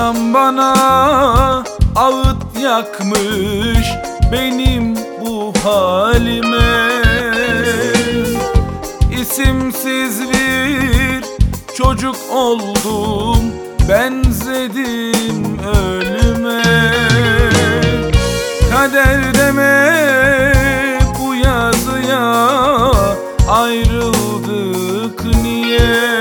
Anam bana ağıt yakmış benim bu halime. İsimsiz bir çocuk oldum, benzedim ölüme. Kader deme bu yazıya, ayrıldık niye?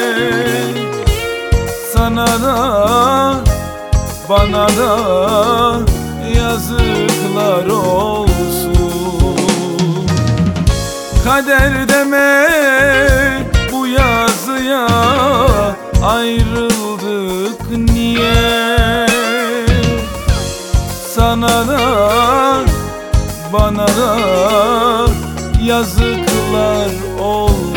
Sana da bana da yazıklar olsun. Kader deme bu yazıya, ayrıldık niye? Sana da bana da yazıklar olsun.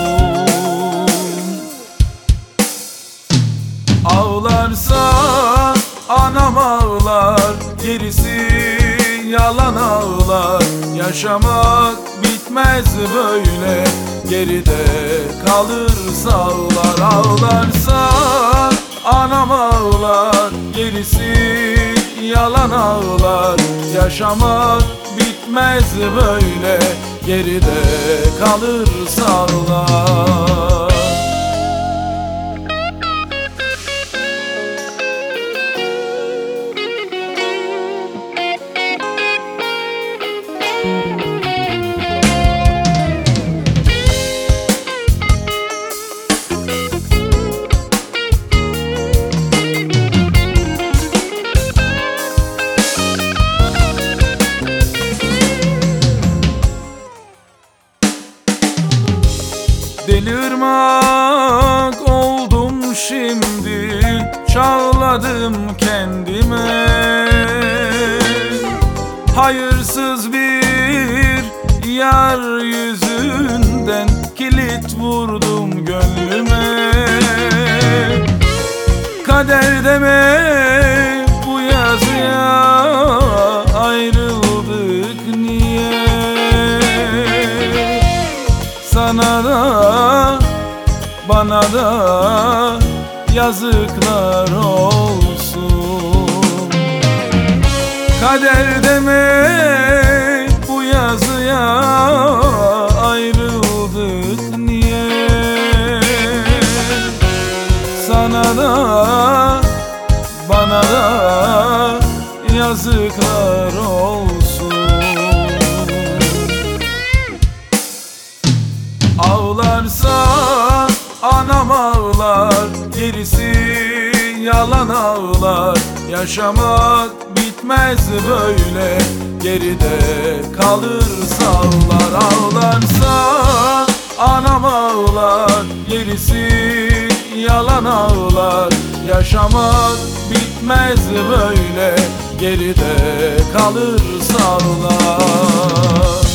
Ağlarsa anam ağlar, gerisi yalan ağlar. Yaşamak bitmez böyle, geride kalır ağlar. Ağlarsa anam ağlar, gerisi yalan ağlar. Yaşamak bitmez böyle, geride kalır ağlar. Delirmek oldum şimdi, çağladım kendime. Hayırsız bir yar yüzünden kilit vurdum gönlüme. Kader deme bu yazıya, ayrıldık niye? Sana da bana da yazıklar olsun. Kader deme bu yazıya, ayrıldık niye? Sana da bana da yazıklar olsun. Ağlarsa anam ağlar, gerisi yalan ağlar. Yaşamak bitmez böyle, geride kalır ağlar. Ağlarsa anam ağlar, gerisi yalan ağlar. Yaşamak bitmez böyle, geride kalır ağlar.